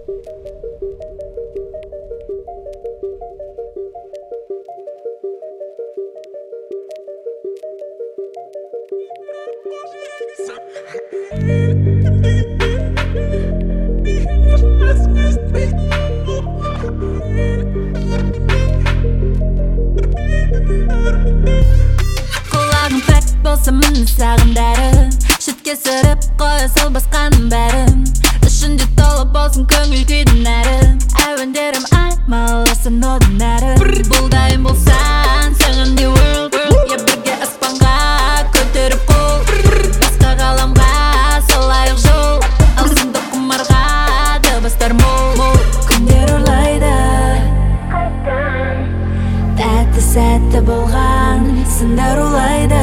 Құлағың пәк болса міне сағындары шетке сырып қоя сал басқаның бәрін ішінде толып болсын көңіл күйдің нәрі әуендерім аймаласын одан әрі бұлдайын болсаң саған не world я бірге аспанға көтеріп қол басқа ғаламға салайық жол алсынды құмарға дыбыстар мол күндер ұрлайды тәтті сәтті болған сындар улайды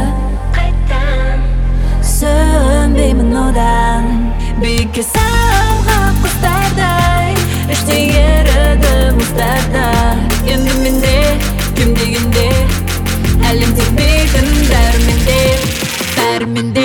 сөнбеймін одан биікке самғап құстардай іштей еріді мұздарда енді менде кім дегенде әлем тербейтін бәрі менде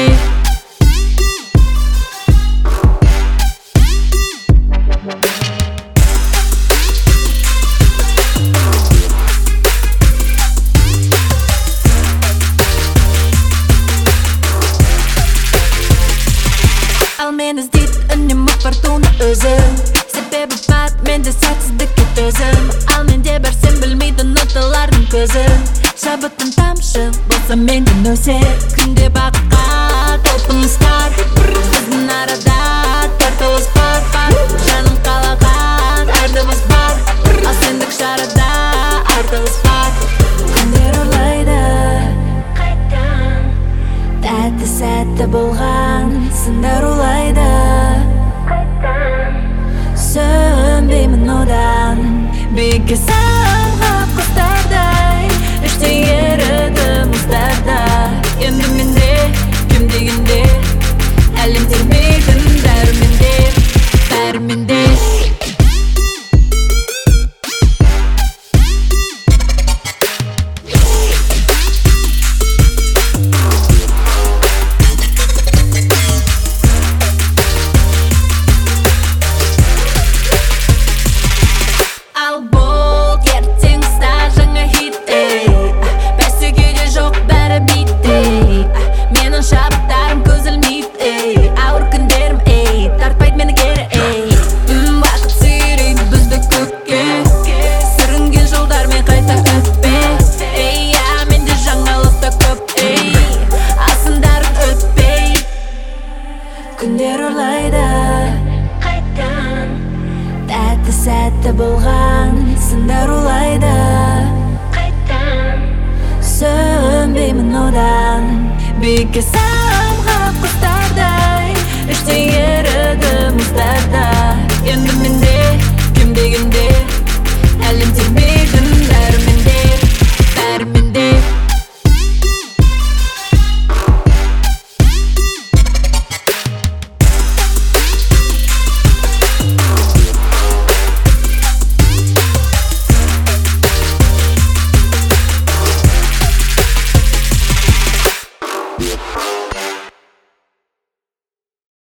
Ал мен іздейді үнемі фортуна өзі себебі бар менде сәтсіздікке төзім ал менде бар сен білмейтін ноталардың көзі шабыттың тамшы болса менден өсер күнде бақытқа толқыныстар біздің арада тартылыс бар жаным қалаған әр дыбыс бар ал сендік шарада артылыс бар күндер ұрлайды қайтан тәтті сәтті болған сындар улайды сөнбеймін одан биікке самғап құстардай іштей еріді мұздарда енді менде кім дегенде әлем тербейтін бәрі менде Ал бол ертең ұста жаңа хит бәсекеде жоқ бәрі бит менің шабыттарым көз ілмейді ауыр күндерім тартпайды мені кері уақыт сүйрейді бізді көкке сүрінген жолдармен қайта өтпе менде жаңалықта көп асындарың өтпей күндер ұрлайды тәтті сәтті болған сындар улайды сөнбеймін одан биікке самғап құстардай іштей еріді мұздарда енді менде кім дегенде